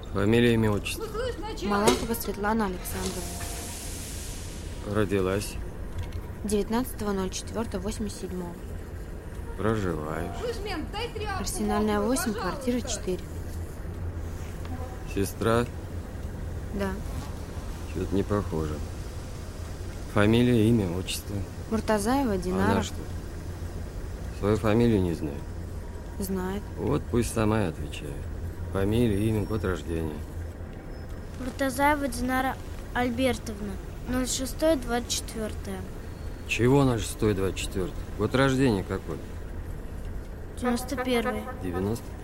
Фамилия, имя, отчество. Малахова Светлана Александровна. Родилась. 19.04.87. Проживаешь. Арсенальная 8, квартира 4. Сестра? Да. Что-то не похоже. Фамилия, имя, отчество. Муртазаева Динара. Она что? Свою фамилию не знает? Знает. Вот пусть сама и отвечает. Фамилия, имя, год рождения. Муртазаева Динара Альбертовна. 06-24. Чего 06-24? Год рождения какой? 91. 90?